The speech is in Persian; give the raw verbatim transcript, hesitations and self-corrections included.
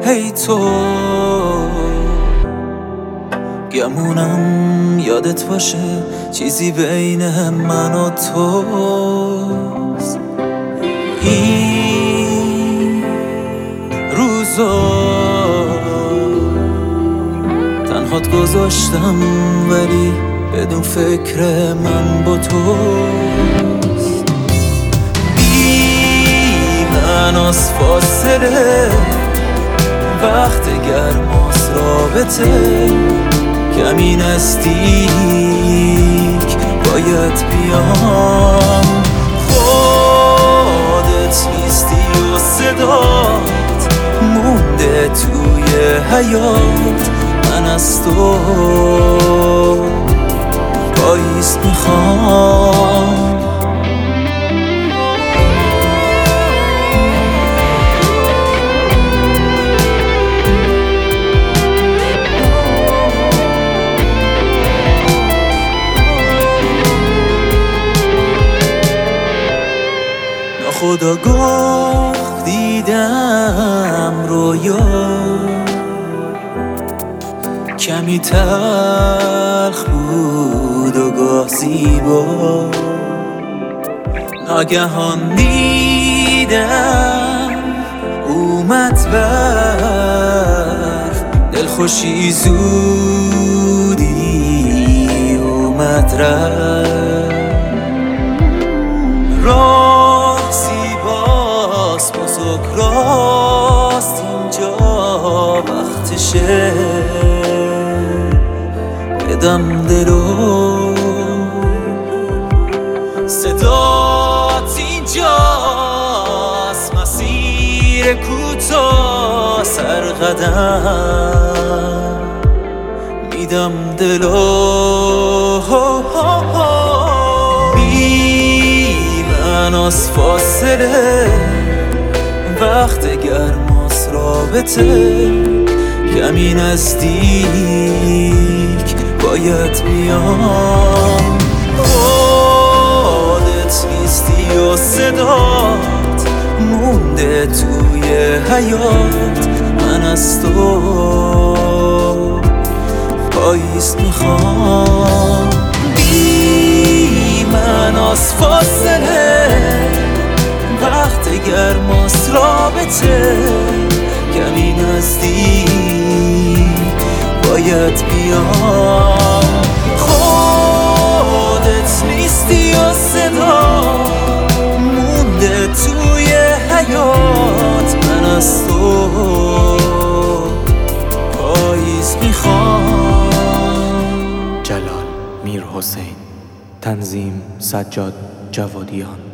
هی تو گمونم یادت باشه چیزی بین من و توست. این روزا تنهات گذاشتم ولی بدون فکر من با توست. بی من از فاصله وقت گرماس رابطه کمی نزدیک باید بیام. خودت نیستی و صدات مونده توی حیات. من از تو پاییز میخوام. ناخودآگاه دیدم رویا کمی تلخ بود و گاه زیبا. ناگهان دیدم اومد برف دلخوشی زودی اومد رفت. راه زیباست بزرگ راست اینجا وقتشه بدم دلو. صدات اینجاست مسیر کوتاه سرقدم میدم دلو. بی من از فاصله وقت گرماس رابطه کمی نزدیک باید بیام. خودت نیستی و صدات مونده توی حیات. من از تو پاییز میخوام. بی من از فاصله وقت گرماس رابطه کمی نزدیک باید بیام. خودت نیستی و صدا مونده توی حیات. من از تو پاییز میخوام. جلال میرحسین، تنظیم سجاد جوادیان.